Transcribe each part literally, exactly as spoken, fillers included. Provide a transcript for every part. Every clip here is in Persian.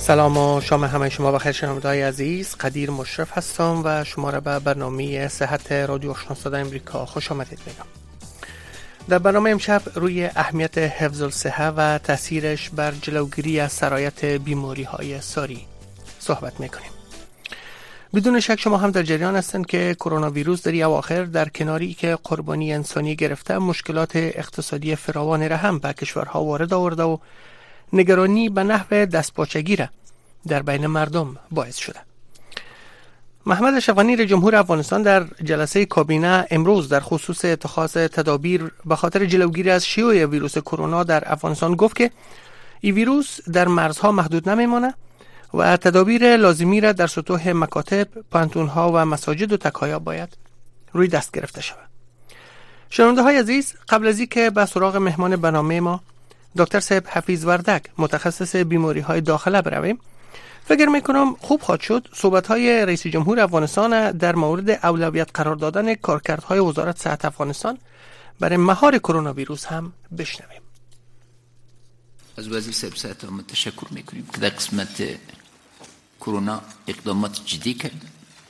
سلام و شام همه شما بخیر شنونده‌های عزیز. قدیر مشرف هستم و شما را به برنامه صحت رادیو آشنا صدای امریکا خوش آمدید میگم. در برنامه امشب روی اهمیت حفظ الصحه و تاثیرش بر جلوگیری از سرایت بیماری‌های ساری صحبت میکنیم. بدون شک شما هم در جریان هستند که کرونا ویروس در اواخر در کناری که قربانی انسانی گرفته، مشکلات اقتصادی فراوانی را هم به کشورها وارد آورده و نگرانی به نحو دستپاچگی را در بین مردم باعث شده. محمد اشرف غنی رئیس جمهور افغانستان در جلسه کابینه امروز در خصوص اتخاذ تدابیر به خاطر جلوگیری از شیوع ویروس کرونا در افغانستان گفت که این ویروس در مرزها محدود نمیمانه و تدابیر لازمی را در سطوح مکاتب، پانتونها و مساجد و تکایا باید روی دست گرفته شود. شنونده های عزیز، قبل از اینکه به سراغ مهمان برنامه ما دکتر صاحب حفیظ وردک متخصص بیماری های داخله برویم، فکر میکنم خوب خواهد شد صحبت های رئیس جمهور افغانستان در مورد اولویت قرار دادن کارکردهای وزارت صحت افغانستان برای مهار کرونا ویروس هم بشنویم. از وزیر صاحب صحت هم تشکر میکنیم که در قسمت کرونا اقدامات جدی کرد،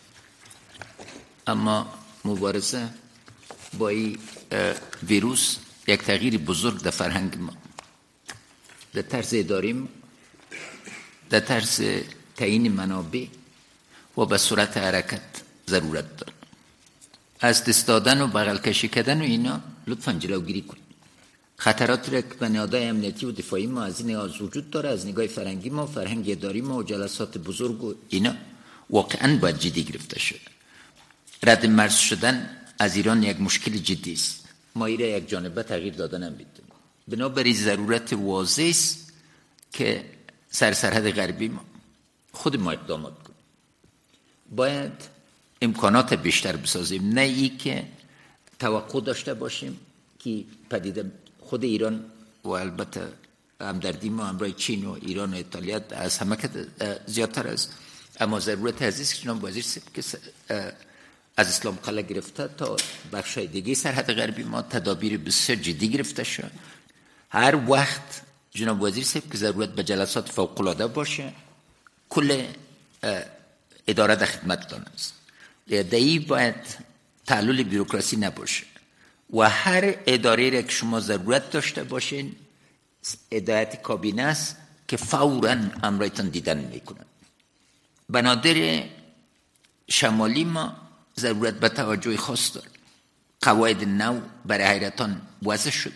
اما مبارزه با این ویروس یک تغییر بزرگ در فرهنگ ما، در طرز اداریم، در طرز تعیین منابع و به سرعت حرکت ضرورت دارد. از دست دادن و بغل کشی کردن و اینا لطفاً جلوگیری کنید. خطرات را که به نهادهای امنیتی و دفاعی ما از این از وجود داره، از نگاه فرهنگی ما، فرهنگ اداری ما و جلسات بزرگ و اینا واقعاً باید جدی گرفته شده. رد مرز شدن از ایران یک مشکل جدی است. ما این را یک جانبه تغییر دادن نمی‌دیم. بنابراین ضرورت واضح است که سر سرحد غربی ما خود ما اقدامات کنیم. باید امکانات بیشتر بسازیم، نه ای که توقع داشته باشیم که پدیده خود ایران و البته همدردی ما همراه چین و ایران و ایتالیا از همه که زیادتر است، اما ضرورت عزیز که جناب وزیر صاحب که از اسلام قلعه گرفته تا بخشای دیگه سرحد غربی ما تدابیر بسیار جدی گرفته شد. هر وقت جناب وزیر صاحب که ضرورت به جلسات فوق العاده باشه، کل اداره در خدمتتان است. دیگه باید تعلل بیروکراسی نباشه و هر اداره را که شما ضرورت داشته باشین، هدایت کابینه است که فوراً امرایتان دیدن میکنن. بنادر شمالی ما ضرورت به توجه خاص داره. قواعد نو برای حیرتان وضع شده.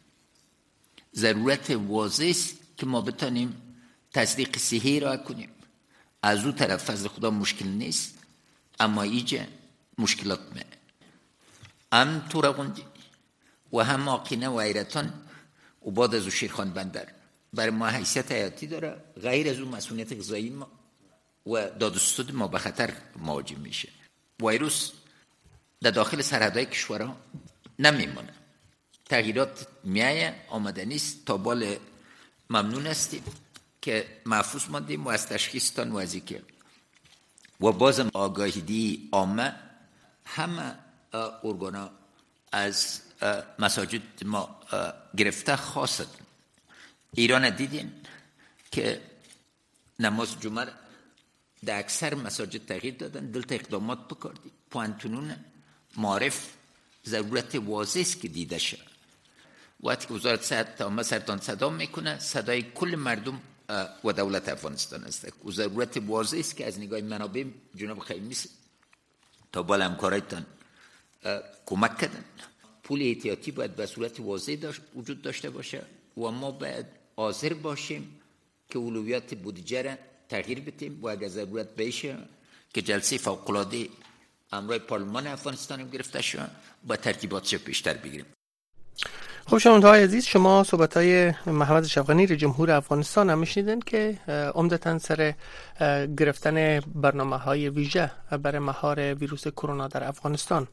ضرورت واضح است که ما بتانیم تصدیق صحی را کنیم. از او طرف فضل خدا مشکل نیست، اما ایجا مشکلات میه. هم تورغوندی و هم آقینه و حیرتان و بعد از او شیرخان بندر برای ما حیثیت حیاتی داره. غیر از او مسئولیت غذایی ما و دادستود ما به خطر مواجه میشه. ویروس در داخل سرحدهای کشورها نمیمونه، تغییرات میایه، آمده نیست. تا بال ممنون هستیم که محفوظ ماندیم و از تشخیصتان وزی که و بازم آگاهی عامه همه ارگانا از مساجد ما گرفته. خاصت ایران دیدین که نماز جمعه در اکثر مساجد تغییر دادن، دلتا اقدامات بکردی. پوانتونون معرف ضرورت واضح است که دیده شد. وقتی که وزارت صحت تا سرطان صدا میکنه، صدای کل مردم و دولت افغانستان است. و ضرورت واضح است که از نگاه منابع جناب خیمی تا بالا همکارایتان کمک کردن. پول احتیاطی باید به صورت واضح داشت وجود داشته باشه و ما باید حاضر باشیم که اولویات بودجه را تغییر بدیم و اگر ضرورت بشه که جلسه فوق العاده امرای پارلمان افغانستان هم گرفته شد با ترتیباتش بیشتر بگیریم. خب شنونده‌های عزیز، شما صحبت‌های محمد اشرف غنی رئیس جمهور افغانستان هم می‌شنیدین که عمدتاً سر گرفتن برنامه‌های ویژه برای مهار ویروس کرونا در افغانستان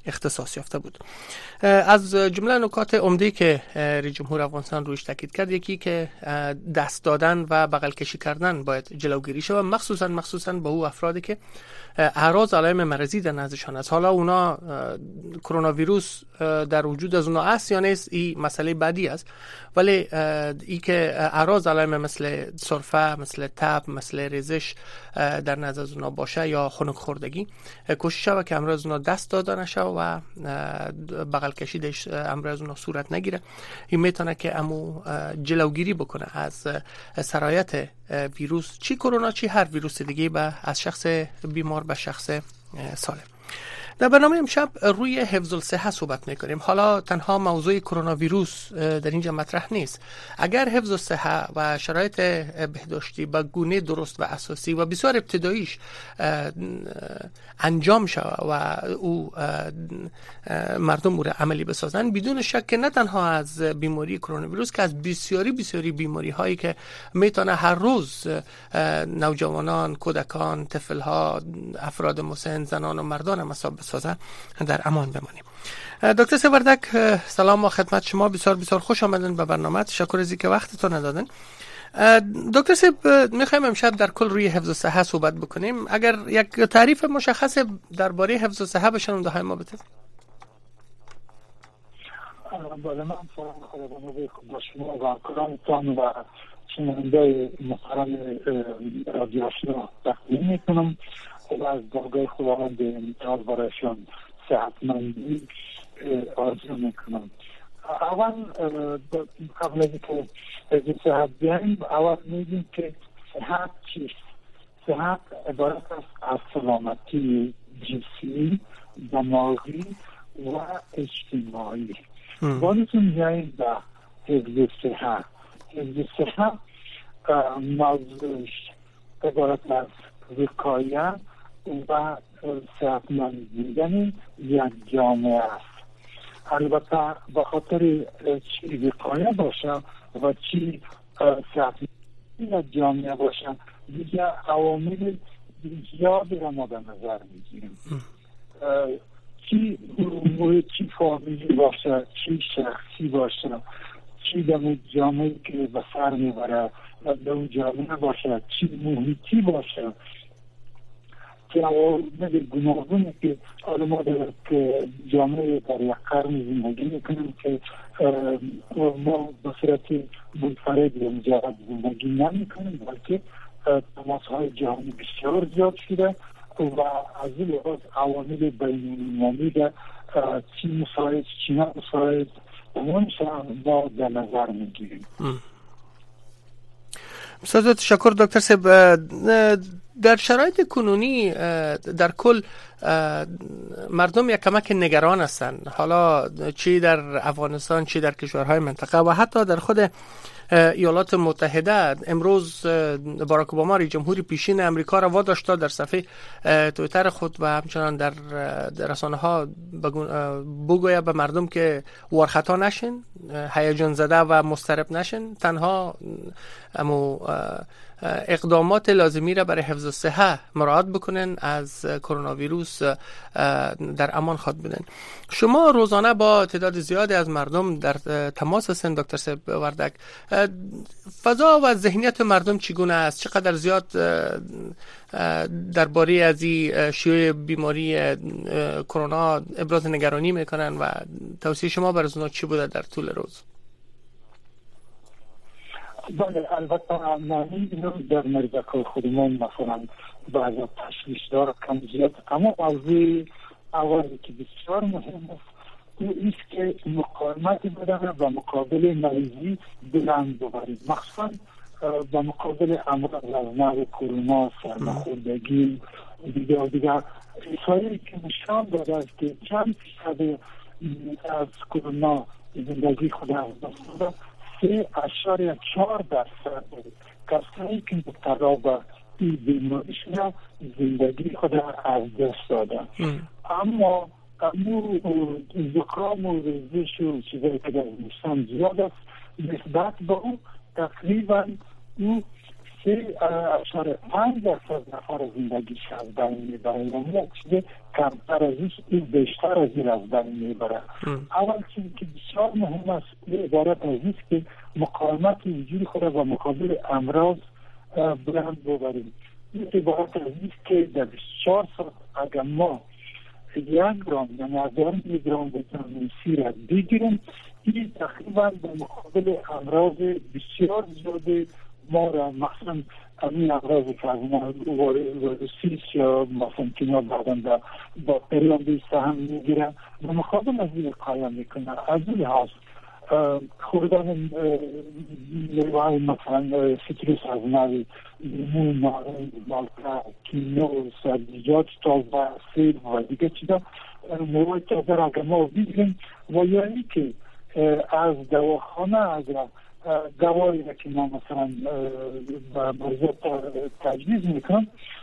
اختصاص یافته بود. از جمله نکات عمده که رئیس جمهور افغانستان روش تاکید کرد یکی که دست دادن و بغل کشی کردن باید جلوگیری شود، مخصوصا مخصوصا با او افرادی که اعراض علائم مرضی در نزدشان است. حالا اونا کرونا ویروس در وجود از اونا است یا نیست این مسئله بعدی است، ولی ای که اعراض علائم مثل سرفه، مثل تب، مثل ریزش در نزد از اونا باشه یا خنک خوردگی، کوشش شود که امر از اونا دست داده نشه و بغل کشیدش امر از اونا صورت نگیره. این میتونه که امو جلوگیری بکنه از سرایت ویروس، چی کرونا چی هر ویروس دیگه، به از شخص بیمار به شخص سالم. در برنامه امشب روی حفظ الصحه صحبت میکنیم. حالا تنها موضوع کرونا ویروس در اینجا مطرح نیست. اگر حفظ الصحه و شرایط بهداشتی به گونه درست و اساسی و بسیار ابتداییش انجام شود و او مردم او را عملی بسازن، بدون شک که نه تنها از بیماری کرونا ویروس که از بسیاری بسیاری بیماری هایی که میتونه هر روز نوجوانان، کودکان، طفلها، افراد مسن، زنان و مردان مصاب بسازن در امان بمانیم. دکتر سوردک، سلام و خدمت شما. بسیار بسیار خوش آمدن به برنامه. تشکر از اینکه وقتتون دادن. دکتر صاحب، میخوایم امشب در کل روی حفظ الصحه صحبت بکنیم. اگر یک تعریف مشخص درباره حفظ الصحه به شنونده های ما بدید. بالا من سلام خداوند با شما و همکارانتان و شنونده محترم رادیو آشنا تقدیم میکنم و از درگاه خداوند امتیاز برایشان صحتمندی آرزو میکنم. اول قبل از اینکه از صحت بیاییم، اول میگیم که صحت چیست؟ صحت عبارت است از سلامتی جسمی، دماغی و اجتماعی. بازتون بیاییم به حفظ صحت. حفظ صحت موضوعش عبارت از وقایه و صحتمند بودن یک جامعه است. البته به خاطر چی وقایه باشه و چی صحتمند یک جامعه باشه، دیگه عوامل زیادی را ما به نظر میگیریم. چی گروه، چی فامیلی باشه، چی شخصی باشه، چی در جامعه که به سر میبره در جامعه باشه، چی محیطی باشه، که عوامل گوناگونی که حالا ما در جامعه در یک قرن زندگی میکنیم که ما به صورت منفرد یا مجرد زندگی نمیکنیم، بلکه تماس های جهانی بسیار زیاد شده و از این لحاظ عوامل بین‌المللی در چی مساعد چی نمساعد اونش ما در نظر میگیریم. بسیار تشکر دکتر صاحب. در شرایط کنونی در کل مردم یک کمک نگران هستند، حالا چی در افغانستان چی در کشورهای منطقه و حتی در خود ایالات متحده. امروز باراک اوباما رئیس جمهور پیشین امریکا را واداشت در صفحه توییتر خود و همچنان در رسانه‌ها بگوید به مردم که وارخطا نشین، هیجان زده و مضطرب نشین، تنها امو اقدامات لازمی را برای حفظ الصحه مراعات بکنن، از کرونا ویروس در امان خود بدن. شما روزانه با تعداد زیادی از مردم در تماس هستند دکتر صاحب وردک. فضا و ذهنیت مردم چگونه است؟ چقدر زیاد درباره از این شیوع بیماری کرونا ابراز نگرانی میکنن و توصیه شما برای اونها چی بوده در طول روز؟ بله، البته معنی اینو در مردک خودمون مثلا بعضا تشویش داره کم زیاد، اما موضوع اولی که بسیار مهم است او ایست که مقاومت بدن و مقابل مریضی بلند ببرید، مخصوصا با مقابل امراض از نوع کرونا، سرماخوردگی دیگر دیگر رسائلی که نشان داده است که چند فیصد از کرونا زندگی خود از دست داده، سه اشاره چهار درصد کسانی که مبتلا به این بیماری شده زندگی خود از دست داده. اما امو زکام و ریزش و چیزایی که در انسان زیاد است، نسبت به او تقریبا او سه اشاره پنج درصد نفر زندگیش از بین میبره، یعنی یک چیز کمتر از این بیشتر از این از بین میبره. اول چیزی که بسیار مهم است عبارت از این که مقاومت وجود خود و مقابل امراض بلند ببریم. این عبارت از این که در بیست و چهار ساعت اگر ما یک گرام یعنی هزار میلی گرام ویتامین سی را بگیریم، این تقریبا به مقابل امراض بسیار زیاده ما را، مثلا این امراض که از ما ویروسیس یا مثلا که ما بعدن در باکتری هم بیسته هم میگیرن و مقابل از این قایم میکنه. از این هاست خوردن میوه مثلا سیتروس از نوی لیمو، نارنج، مالتا، کینو، سبزیجات تازه، سیب و دیگه چیزا میوه تازه را اگر ما بگیریم و یعنی که از دواخانه اگر دوایی که ما مثلا مریضات تجویز میکنم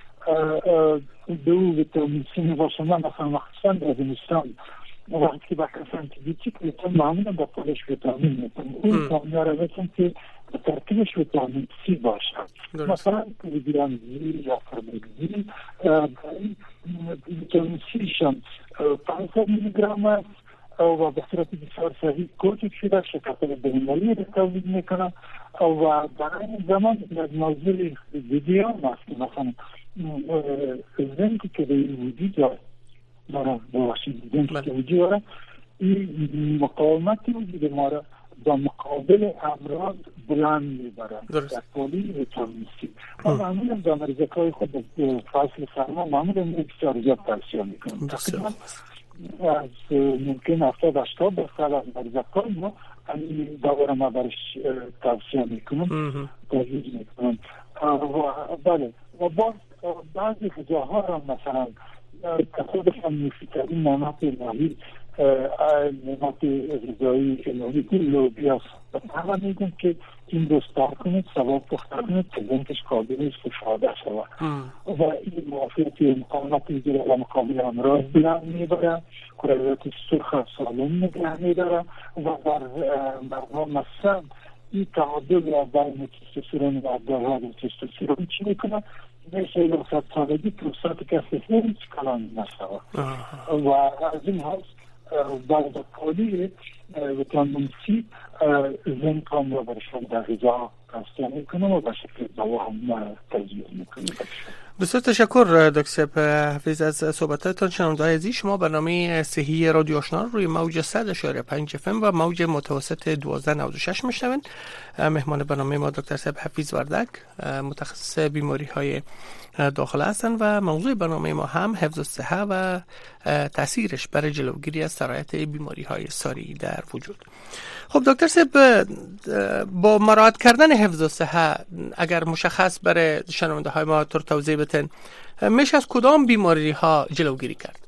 دو ویتامین سی میباشه، من مثلا مخصوصا در زمستان وقتی که با کسی انتیبیوتیک میتونم معمولا با پولش ویتامین میتونم اون ویتامین ها را میتونم که ترکیبش ویتامین سی باشه، مثلا ویتامین زی یا فرمگزی. ویتامین سی شان پانصد میلی گرم است و به صورت بسیار صحیح کوچک شده شکل بین‌المللی را تولید میکنه و در این زمان یک موضوع دیگه هم است که مثلا زنکی که به وجود داره داره باشید زنکی که وجود داره این مقاومتی وجود ما را با مقابل امراض بلند میبره در پولی ویتامین سی. ما معمولا در مریضکای خود فصل سرما معمولا بسیار زیاد توصیه میکنم، تقریبا از ممکن هفتاد هشتاد درصد از مریضکای ما این دوا را ما برش توصیه میکنم تجویز میکنم. بله و باز بعضی غذاها را مثلا که خودشان مفیدترین نعمت الهی نعمت غذایی الهی این لوبیا است، همه میگن که این دوستار کنید ثواب پختر کنید که زنکش قابل استفاده شود و این موافقت مقاومت میگیره و مقابل امراض بلند میبره، کرویات سرخ سالم نگه میداره و در برنامه مثلا این تعادل را بین تستوسترون و دارای تستوسترون چی میکنه؟ میشه یک سالگی پروستات کسی هیچ کلان نشود و از این هست بعد پولی ویتامین سی زنک هم را برشان در غذا توصیه میکنم و به شکل دوا هم تجویز میکنم. بسیار تشکر دکتر حفیظ از صحبتاتتان. شنونده‌های عزیز، شما برنامه صحی رادیو آشنا روی موج صد اشاره پنج اف ام و موج متوسط دوازده نود و شش میشنوید. مهمان برنامه ما دکتر صاحب حفیظ وردک متخصص بیماری های داخله هستند و موضوع برنامه ما هم حفظ الصحه و تاثیرش برای جلوگیری از سرایت بیماری های ساری در وجود. خب دکتر صاحب، با مراعات کردن حفظ الصحه اگر مشخص برای شنونده های ما طور توضیح بتن، میشه از کدام بیماری ها جلوگیری کرد؟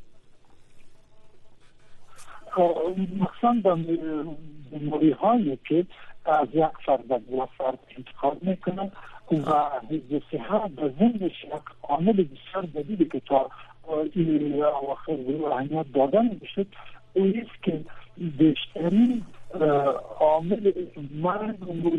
مخصوصا بیماری هایی که از یک فرد به فرد انتقال میکنه و حفظ الصحه به ذهنش یک عامل بسیار جدیدی که تا این اواخر به اهمیت دادن بشه او است که بیشترین عامل مرگ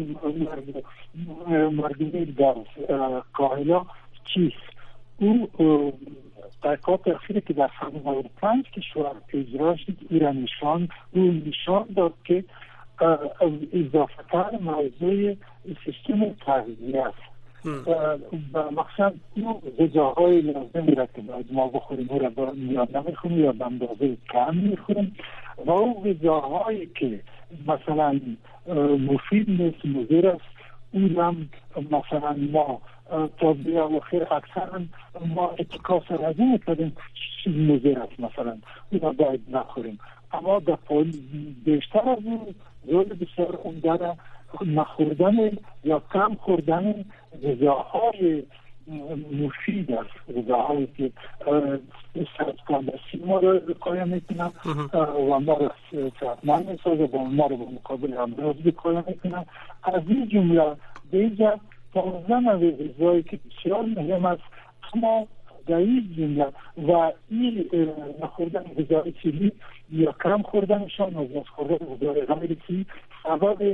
مرگی در کاهلا چیست؟ او تحقیقات اخیری که در سال نود و پنج کشور اجرا شد ایران نشان او نشان داد که اضافه تر موضوع سیستم تغذیه است و مخصوصا این غذاهای لازمی را که باید ما بخوریم او را یا نمیخوریم یا به اندازه کم میخوریم و او غذاهایی که مثلا مفید نیست مضر است او هم مثلا ما تا بیا و خیر اکثرا ما اتکاس رازی میکنیم چیز مضر است مثلا او را باید نخوریم، اما در بیشتر از اون رول بسیار عمده را نخوردن یا کم خوردن غذاهای مفید است، غذاهایی که سرطان ما را وقایه میکنن و ما را صحتمند میسازه و ما را به مقابل امراض وقایه میکنن. از این جمله دیگر پانزده نوع غذایی که بسیار مهم است، اما در این جمله و این نخوردن غذای چیزی یا کم خوردنشان و زیاد خوردن غذای غیر چیزی سبب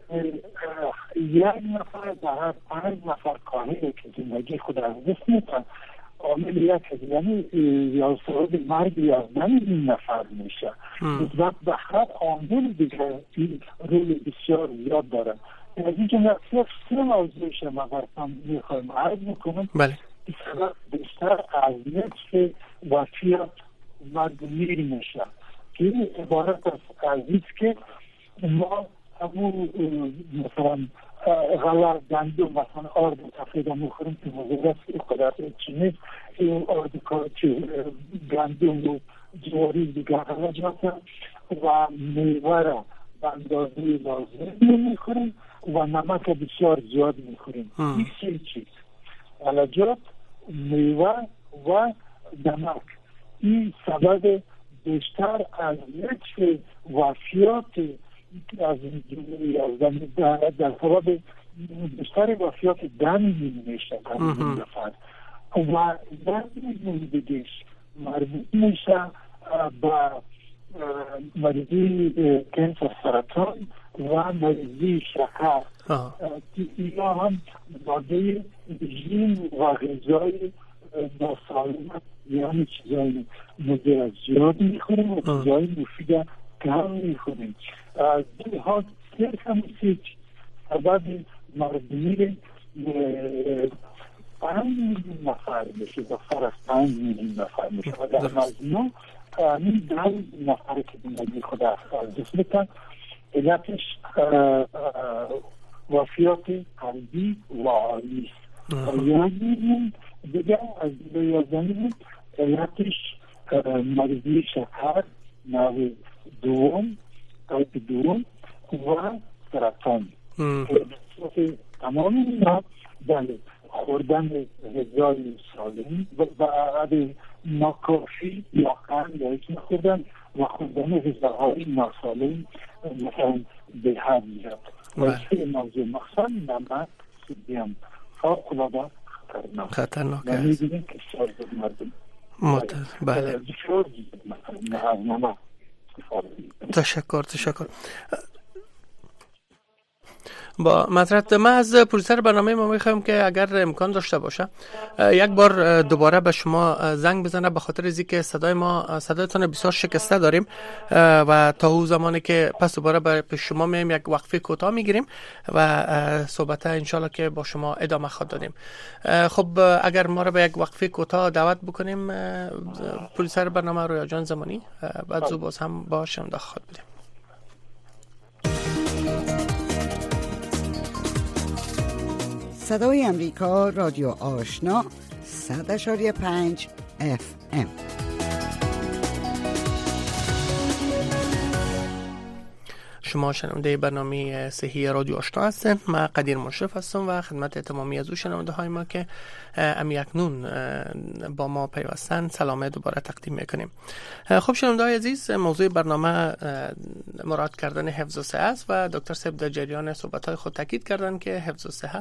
یک نفر در هر پنج نفر کاهی که زندگی خود از دست میتن عامل یک از یعنی یا سبب مرگ یا زن این نفر میشه. نسبت به هر عامل دیگه این رول بسیار زیاد داره. از این جمله صرف سه موضوع شما براتون میخوایم عرض میکنم. بله. این سبب بیشتر از نصف وفیات مرگ میر میشه که این عبارت از است که ما همون مثلا غلط گندم مثلا آرد تفریده میخوریم که مزید است قدرت چی این آرد که گندم و جواری دیگر غلط و میوه را به اندازه لازم میخوریم و نمک بسیار زیاد میخوریم. این سه چیز غلجات، میوه و نمک این سبب بیشتر از نصف وفیات از یازدن در سبب بیشتر وفیات دمی میشه در این نفر و در این دیگهش مربوط میشه با مریضی کنسر سرطان و مریضی شکر که اینا هم ماده رژیم و غذای ناسالم یعنی چیزای مضر زیاد میخوریم و چیزای مفید کم میخوریم. دو ها صرف هم سیچ سبب مردمی پنج میلیون نفر میشه بسر از پنج میلیون نفر میشه و در مجموع این ده نفر که زندگی خود از دست میتن علتش وفیات قلبی و عالی است. یعنی دیگه از دیگه یازدنی علتش مریضی شکر نوع دوم تایپ دوم و سرطان. تمام اینا بله خوردن غذای سالم و بعد ناکافی یا قند یا هیچ نخوردن و خوردن غذاهای ناسالم مثلا به حد میاد و سه موضوع مخصوصا نمک سودیم فوق‌العاده خطرناک خطرناک و می‌بینیم که سال مردم بله بسیار مثلا نمک تشکر تشکر با مطرد ما از پروژه برنامه ما میخوایم که اگر امکان داشته باشه یک بار دوباره به شما زنگ بزنه به خاطر از اینکه صدای ما صدایتون بسیار شکسته داریم و تا اون زمانی که پس دوباره به پیش شما میایم یک وقفه کوتاه میگیریم و صحبت انشالله که با شما ادامه خواهد دادیم. خب اگر ما رو به یک وقفه کوتاه دعوت بکنیم پروژه برنامه رویا جان زمانی بعد زو باز هم با شنونده خواهد بودیم. صدای امریکا رادیو آشنا صد اشاری پنج اف ام. شما شنونده برنامه صحی رادیو آشنا هستید. من قدیر مشرف هستم و خدمت تمامی از او شنونده های ما که امی اکنون با ما پیوستن سلام دوباره تقدیم میکنیم. خب شنونده های عزیز، موضوع برنامه مراد کردن حفظ صحه است و دکتر صاحب در جریان صحبت های خود تاکید کردن که حفظ صحه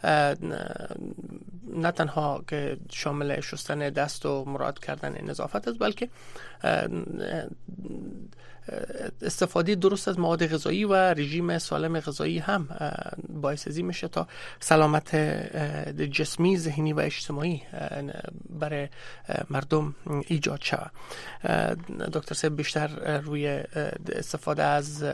نه تنها که شامل شستن دست و مراد کردن نظافت است بلکه استفاده درست از مواد غذایی و رژیم سالم غذایی هم باعث ازی میشه تا سلامت جسمی، ذهنی و اجتماعی برای مردم ایجاد شود. دکتر صاحب بیشتر روی استفاده از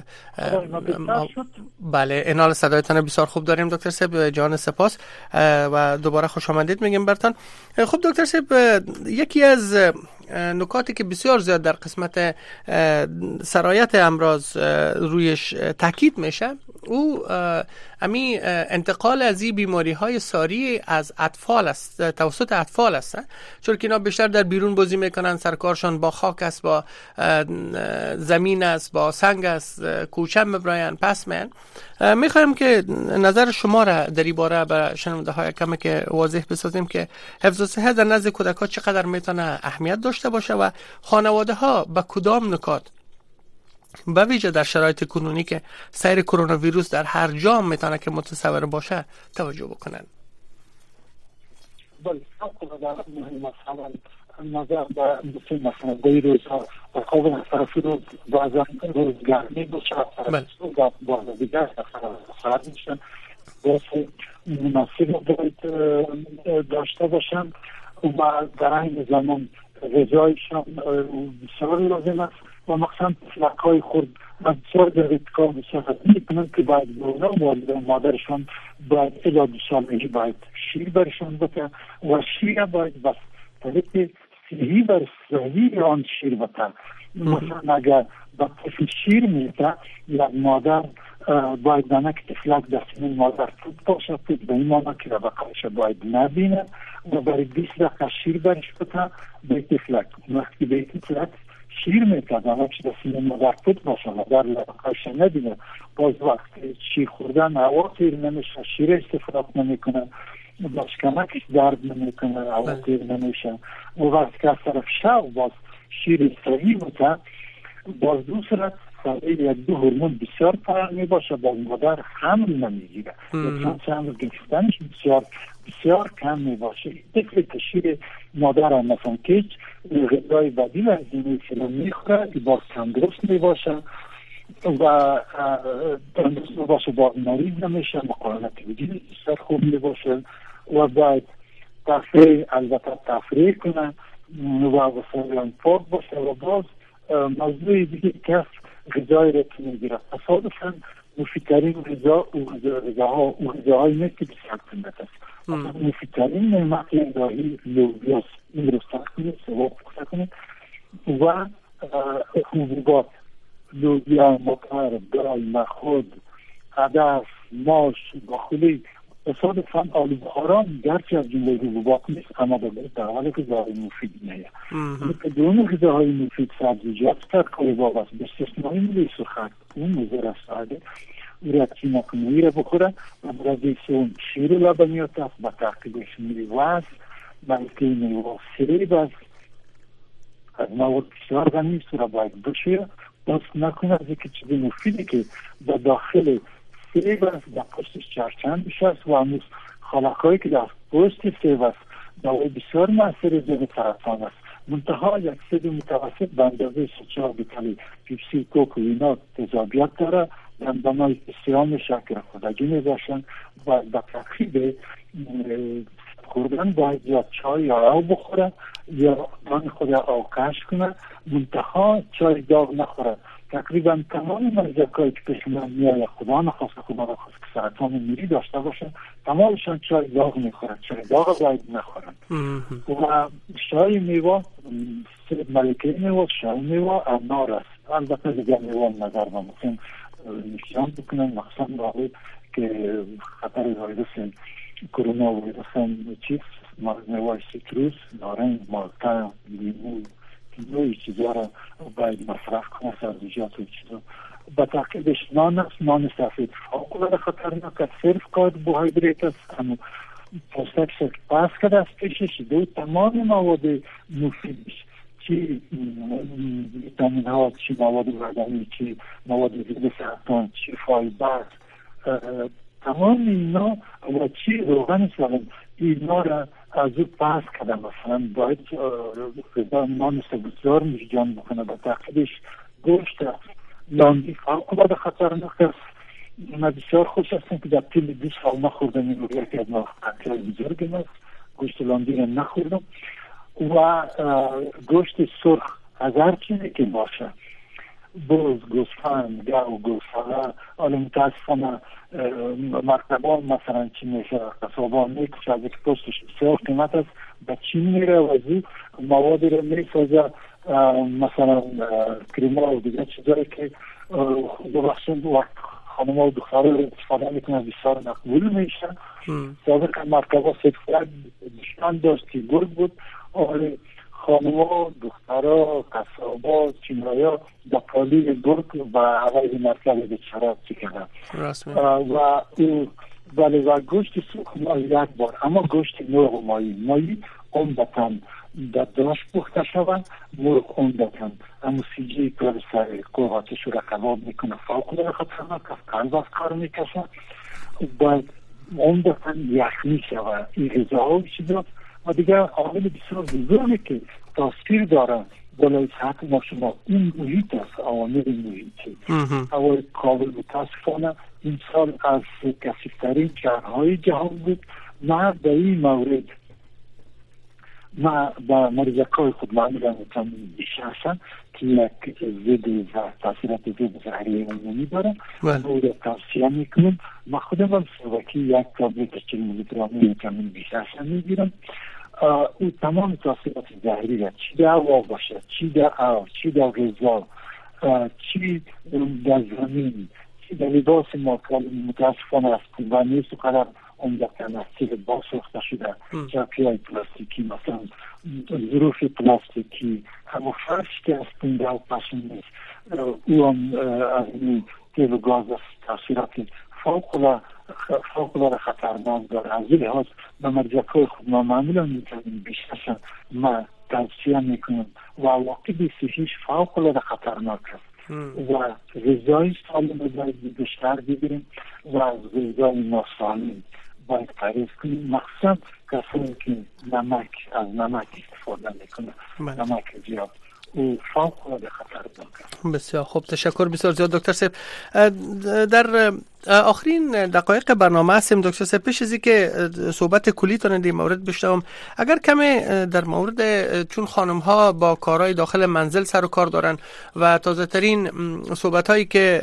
بله انال صدایتان بسیار خوب داریم دکتر صاحب، جان سپاس و دوباره خوش آمدید میگیم برتان. خب دکتر صاحب، یکی از نکاتی که بسیار زیاد در قسمت سرایت امراض رویش تاکید میشه او امی انتقال از این بیماری های ساری از اطفال است، توسط اطفال است، چون که اینا بیشتر در بیرون بازی میکنن، سرکارشان با خاک است، با زمین است، با سنگ است، کوچه میبراین پس من میخوایم که نظر شما را در این باره به شنونده های کمی که واضح بسازیم که حفظ صحت در نزد کودک ها چقدر میتونه اهمیت داشته باشه و خانواده ها به کدام نکات به ویژه در شرایط کنونی که سیر کرونا ویروس در هر جا میتونه که متصور باشه توجه بکنن. بله، خیلی مهم است. نظر به مثلا به روزها و خواب طرف روز بعضا روز گرمی باشه طرف روز بعضا دیگر سرد میشن باید مناسب باید داشته باشن و در این زمان غذایشان بسیار لازم است و مخصوصا فلک های خورد و بسیار در اتکار بسیار میکنند که باید بونا والد و مادرشان باید الا دو سالگی باید شیر برشان بده و شیر باید بس طریق صحیح و صحیح آن شیر بده. مثلا اگر با طفل شیر میده یک مادر باید دانه که طفلک دستین مادر توت باشه توت به این مانا که ربقایش باید نبینه و برای بیست دقیقه شیر برش بده به طفلک. وقتی به طفلک شیر میده دانه که دستین مادر توت باشه مادر ربقایش نبینه باز وقتی شیر خوردن هوا تیر نمیشه شیر استفراق نمیکنه باش کمکش درد نمیکنه هوا تیر نمیشه و وقتی که از طرف شو باز شیر صحیح بده باز دو صورت یک دو هورمون بسیار فرق می باشه باز مادر حمل نمیگیره چون حمل گرفتنش بسیار بسیار کم می باشه. طفل که شیر مادر هم مثلا که غذای بدیل از این فیلم میخوره که باز تندرست می باشه و تندرست می باشه باز مریض نمیشه مقاومت وجود بسیار خوب می باشه و باید تفریح البته تفریح کنه و وسایل پاک باشه و باز موضوع دیگه کس غذای را که میگیره تصادفاً مفیدترین غذا و غذاها و غذاهای نیست که بسیار قیمت است. مفیدترین نعمت الهی لوبیاست. این رو سخت کنید سواب پخته کنید و حبوبات لوبیا مطر دال نخود عدس ماش باخولی تصادفاً آلو بخاران گرچه از جمله حبوبات نیست اما در حال غذاهای مفید نیست. بدون غذاهای مفید سبزیجات ترکاری باب است به استثنای ملی سخت اون مزر است او را چی نکنه ای را بخوره و برای سون شیر لبنیات است با ترکیبش میوه است بلکه میوه سریب است از مواد بسیار غنی است را باید بشه باز نکنه از اینکه چیزی مفیدی که در داخل سیب است در پشتش چرچندش است و هنوز خلاقایی که در پشت سیب است دوائی بسیار مؤثر ضد سرطان است. منتها یک سیب متوسط به اندازه سوچا بیتالی پیپسی کوک و اینا تضادیات داره دندانهای سیام شکر خودگی می باشن و به ترکیب خوردن باید یا چای یا آب بخوره یا دان خود آوکش کنه منتها چای داغ نخوره. تقریبا تمام مریضایی که پیش من میاد خدا نخواست خدا نخواست که سرطان میری داشته باشن تمامشان چای داغ میخورن چای داغ باید نخورن و چای میوه ملکه میوه چای میوه انار است. البته دیگر میوه نظر با مثلا نشان بکنن مخصوصا باید که خطر ویروس کرونا ویروس چیز میوه سیتروس نارنج مالتا لیمو نوعی چیزا را باید مصرف کنه سبزیجات و چیزا با تعقیبش نان است نان سفید فوق خطرناک است صرف کربوهیدرات است اما پوستک شکل پس کرده است پیشش دو تمام مواد مفیدش چی ویتامین ها چی مواد بدنی چی مواد ضد سرطان چی فایبر تمام اینا و چی روغن سالم اینا را از او پس کرده مثلا باید غذا نان سبزدار میجان بکنه با تعقیبش گوشت لاندی فوق العاده خطرناک است. من بسیار خوش هستم که در طول دو سال نخوردم این رو یکی از قطعه بزرگ است گوشت لاندی را نخوردم و گوشت سرخ از هر چیزی که باشه بوز، گوسفند، گاو، گوساله حالا متاسفانه مرتبان مثلا چی میشه قصابان میکشه از یک پستش بسیار قیمت است به چین میره و از این مواد رو میسازه مثلا کریما و دیگه چیزایی که ببخشید وقت خانم و دختره رو استفاده میکنه بسیار مقبول میشه. سابقا مرتبا سیدفرد دشمن داشت که گرد بود آره خانوها، دخترها، قصابا، چینایا با پالی گرگ و عوض مرتبه به شراب چی کردن و او ولی و گوشت سوخ ما یک بار اما گوشت مرغ مایی مایی عمدتاً در داش پخته شود مرغ عمدتاً اما سیجی کار سر قوقاتش رو کباب میکنه فوق العاده خطرناک است قلب از کار میکشه باید عمدتاً یخنی شود این غذاها چیزا و دیگه عامل بسیار بزرگی که تاثیر داره بالای صحت ما شما این محیط است، عوامل محیطی. هوای کابل متاسفانه این سال از کثیف‌ترین شهرهای جهان بود. من در این مورد من با مریضکای خود معمولا ویتامین بی هستم که یک ضد تاثیرات ضد زهری عمومی دارم. او را توصیه میکنم. من خودم هم سوکی یک تابلت چهل میلی گرمی ویتامین بی هستم میگیرم. او تمام تاثیرات زهری را چی در هوا باشه، چی در آب، چی در غذا، چی در زمین، چی در لباس ما که متاسفانه است و نیست و قدر عمدتاً از تیل باز ساخته شده، جاکی‌های پلاستیکی، مثلا ظروف پلاستیکی، همه فرش که از پنده و پشن نیست، او هم از این تیل و گاز تاثیرات فوق العاده خطرناک داره. از این لحاظ به مریضکای خود ما معمولا ویتامین بی شش ما توصیه میکنم و عواقب صحیش فوق العاده خطرناک است و غذای سالم رو باید بیشتر بگیریم و از غذای ناسالم باید پرهیز کنیم، مخصوصا کسانی که نمک از نمک استفاده میکنه، نمک زیاد او فوق العاده خطرناک است. بسیار خوب، تشکر بسیار زیاد دکتر صاحب. در آخرین دقایق برنامه هستیم دکتر صاحب. پیش از اینکه صحبت کلی تون در مورد بشنوم، اگر کمی در مورد چون خانم ها با کارهای داخل منزل سر و کار دارن و تازه ترین صحبت هایی که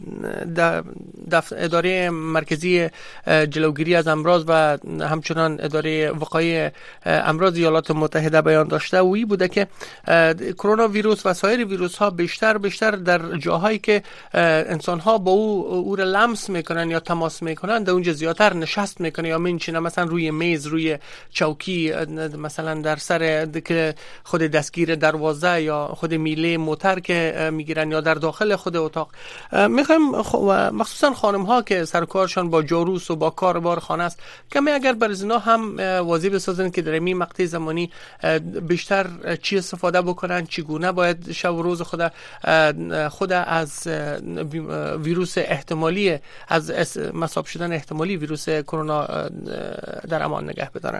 اداره مرکزی جلوگیری از امراض و همچنان اداره وقایع امراض ایالات متحده بیان داشته و این بوده که کرونا ویروس و سایر ویروس ها بیشتر بیشتر در جاهایی که انسان ها با او او را لمس میکنن یا تماس میکنن در اونجا زیادتر نشست میکنه یا میشینه، مثلا روی میز، روی چوکی، مثلا در سر که خود دستگیر دروازه یا خود میله موتر که میگیرن یا در داخل خود اتاق. میخوایم مخصوصا خانم ها که سر کارشان با جاروس و با کار بار خانه است، کمی اگر بر اینا هم واضح بسازن که در این مقطع زمانی بیشتر چی استفاده بکنن، چگونه باید شب و روز خود خود از ویروس احتمالی از مصاب شدن احتمالی ویروس کرونا در امان نگه بدارن.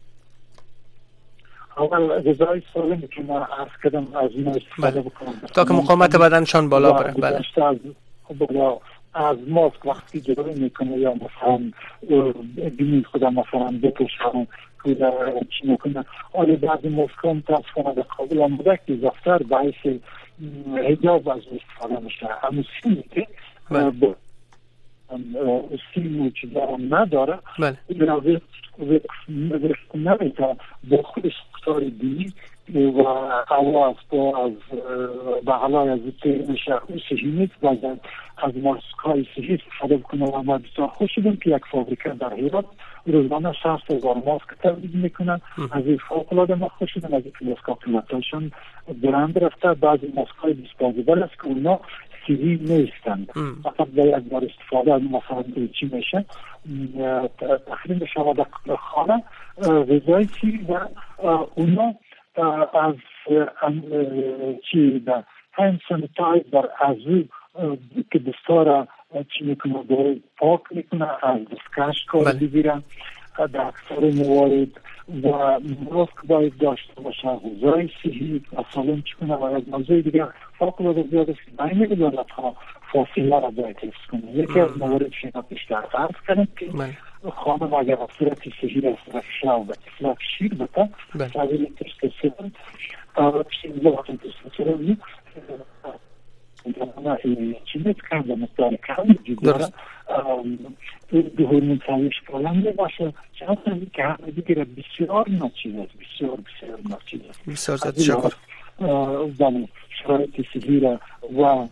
اول غذای سالمی که من عرض کردم از این استفاده بکنم تا که مقاومت بدنشان بالا بره. بله. از از ماسک وقتی جلوی میکنه یا مثلا بینید خودم مثلا بکشم که چی میکنه، آلی بعضی ماسک ها متاسفانه در قابل آمده که زفتر باعث حجاب از استفاده میشه. همون سیمی که سیمی که دارم نداره این را وقت نمیتا با خودش اختار دینی و آواز با از بغلای از تیر میشه او صحیح نیست. باید از ماسک های صحیح استفاده بکنه و ما بسیار خوش شدیم که یک فابریکه در هیرات روزانه شصت هزار ماسک تولید میکنن. از این فوق العاده ما خوش شدیم. از این ماسک ها قیمتاشون برند رفته. بعضی ماسک های دیسپوزیبل است که اونا صحیح نیستند، فقط با یک بار استفاده از مثلا چی میشه تخریم شما در خانه غذای چی و اونا از چی در هند سانیتایزر از او که دستارا چی میکنه داره پاک میکنه از دستکش کار بگیرن در اکثر موارد و ماسک باید داشته باشه، غذای صحی و سالم چکنه و یک موضوع دیگه فوق العاده زیاد است که بین دولت ها فاصله را باید حفظ کنه. یکی از موارد شما بیشتر عرض کردم که خانم اگر از صورت صحی را استرفشه و اطلاق شیر بده شاید تشتسرن شیر وقت تشتسرن چی میتکنه مقدار کم وجود داره به هرمون تایش کلم باشه چند تا که همه دیگه بسیار ناچیز است، بسیار بسیار ناچیز است. بسیار زیاد شکر. ولی شرایط صحی را و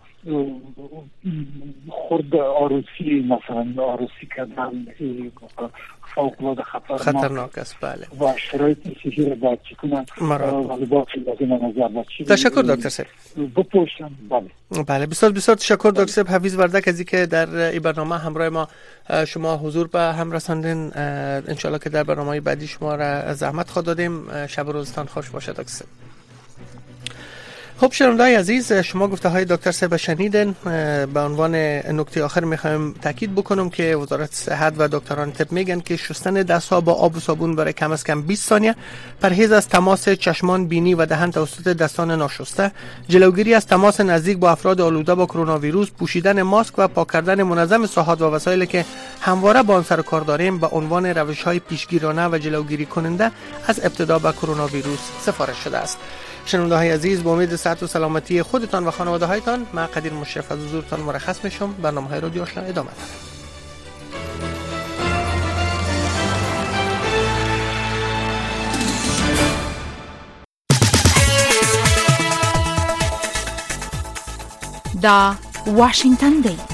خود آروسی مثلا آروسی کردن فوق العاده خطرناک است. بله. و شرایط صحی را باید چکنن و لباس لازم نظر باید چی تشکر دکتر صاحب بپوشن. بله بله بسیار بسیار تشکر دکتر صاحب حفیظ وردک از اینکه در این برنامه همراه ما شما حضور به هم رساندین. ان شاء الله که در برنامه بعدی شما را زحمت خود دادیم. شب و روزتان خوش باشه دکتر صاحب. خب شنونده‌های عزیز، شما گفته های دکتر صاحب شنیدن. به عنوان نکته آخر میخوایم تاکید بکنم که وزارت صحت و دکتران طب میگن که شستن دست‌ها با آب و صابون برای کم از کم بیست ثانیه، پرهیز از تماس چشمان، بینی و دهان توسط دستان ناشسته، جلوگیری از تماس نزدیک با افراد آلوده با کرونا ویروس، پوشیدن ماسک و پاک کردن منظم ساحات و وسایلی که همواره با آن سر کار داریم به عنوان روش‌های پیشگیرانه و جلوگیری کننده از ابتلا به کرونا ویروس سفارش شده است. شنونده های عزیز، با امید صحت و سلامتی خودتان و خانواده هایتان، من قدیر مشرف از حضورتان مرخص میشم. برنامه های رادیو آشنا ادامه داره. دا واشنگتن دی